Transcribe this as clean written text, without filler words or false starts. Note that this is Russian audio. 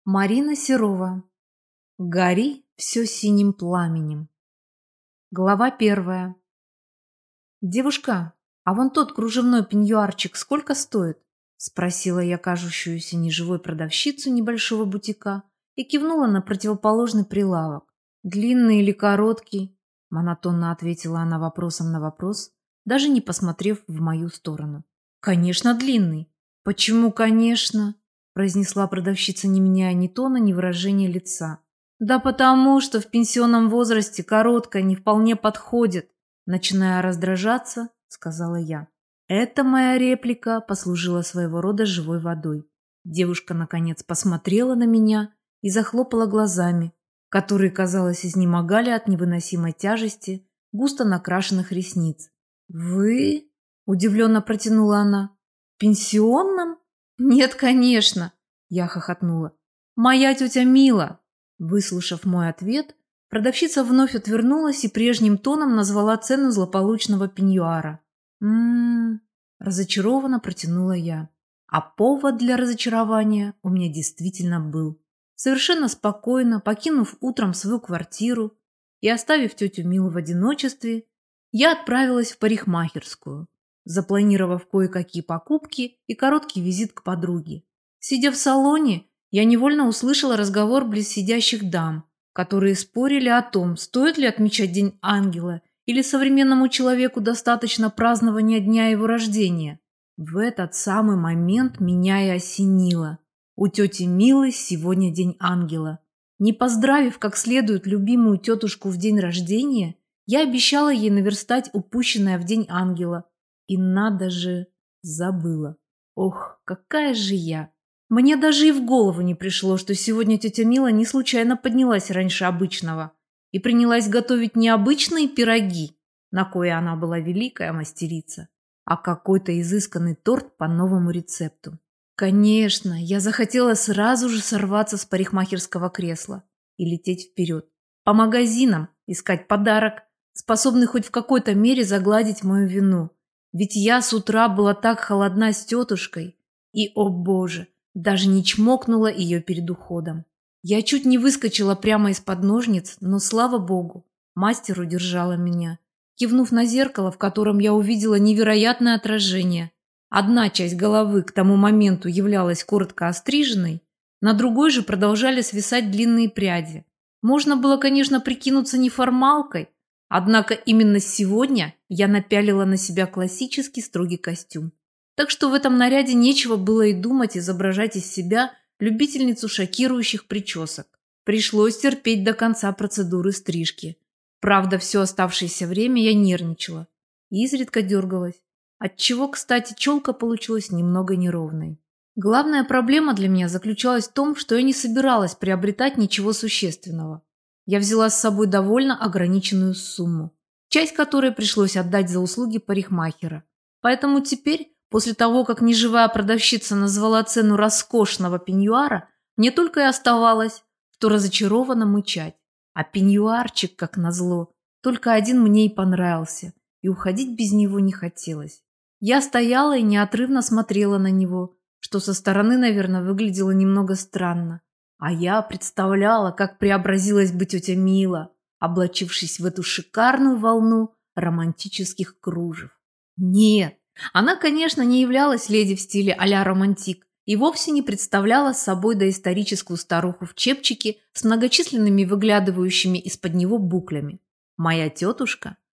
Марина Серова. Гори все синим пламенем. Глава 1. «Девушка, а вон тот кружевной пеньюарчик сколько стоит?» — спросила я кажущуюся неживой продавщицу небольшого бутика и кивнула на противоположный прилавок. «Длинный или короткий?» — монотонно ответила она вопросом на вопрос, даже не посмотрев в мою сторону. «Конечно, длинный». «Почему «конечно»?» — произнесла продавщица, не меняя ни тона, ни выражения лица. «Да потому что в пенсионном возрасте короткое не вполне подходит», — начиная раздражаться, сказала я. Эта моя реплика послужила своего рода живой водой. Девушка, наконец, посмотрела на меня и захлопала глазами, которые, казалось, изнемогали от невыносимой тяжести густо накрашенных ресниц. «Вы?» – удивленно протянула она. «В пенсионном?» «Нет, конечно!» – я хохотнула. «Моя тетя Мила!» Выслушав мой ответ, продавщица вновь отвернулась и прежним тоном назвала цену злополучного пеньюара. Разочарованно протянула я. А повод для разочарования у меня действительно был. Совершенно спокойно, покинув утром свою квартиру и оставив тетю Милу в одиночестве, я отправилась в парикмахерскую, запланировав кое-какие покупки и короткий визит к подруге. Сидя в салоне, я невольно услышала разговор близ сидящих дам, которые спорили о том, стоит ли отмечать День Ангела или современному человеку достаточно празднования дня его рождения. В этот самый момент меня и осенило. У тети Милы сегодня День Ангела. Не поздравив как следует любимую тетушку в день рождения, я обещала ей наверстать упущенное в День Ангела. И надо же, забыла. Ох, какая же я! Мне даже и в голову не пришло, что сегодня тетя Мила не случайно поднялась раньше обычного и принялась готовить не обычные пироги, на кое она была великая мастерица, а какой-то изысканный торт по новому рецепту. Конечно, я захотела сразу же сорваться с парикмахерского кресла и лететь вперед, по магазинам искать подарок, способный хоть в какой-то мере загладить мою вину. Ведь я с утра была так холодна с тетушкой, и, о боже, даже не чмокнула ее перед уходом. Я чуть не выскочила прямо из-под ножниц, но, слава богу, мастер удержала меня, кивнув на зеркало, в котором я увидела невероятное отражение. Одна часть головы к тому моменту являлась коротко остриженной, на другой же продолжали свисать длинные пряди. Можно было, конечно, прикинуться неформалкой, однако именно сегодня я напялила на себя классический строгий костюм. Так что в этом наряде нечего было и думать изображать из себя любительницу шокирующих причесок. Пришлось терпеть до конца процедуры стрижки. Правда, все оставшееся время я нервничала и изредка дергалась, отчего, кстати, челка получилась немного неровной. Главная проблема для меня заключалась в том, что я не собиралась приобретать ничего существенного. Я взяла с собой довольно ограниченную сумму, часть которой пришлось отдать за услуги парикмахера. Поэтому теперь, после того, как неживая продавщица назвала цену роскошного пеньюара, мне только и оставалось, что разочарованно мычать. А пеньюарчик, как назло, только один мне и понравился, и уходить без него не хотелось. Я стояла и неотрывно смотрела на него, что со стороны, наверное, выглядело немного странно. А я представляла, как преобразилась бы тетя Мила, облачившись в эту шикарную волну романтических кружев. Нет, она, конечно, не являлась леди в стиле а-ля романтик и вовсе не представляла собой доисторическую старуху в чепчике с многочисленными выглядывающими из-под него буклями. Моя тетушка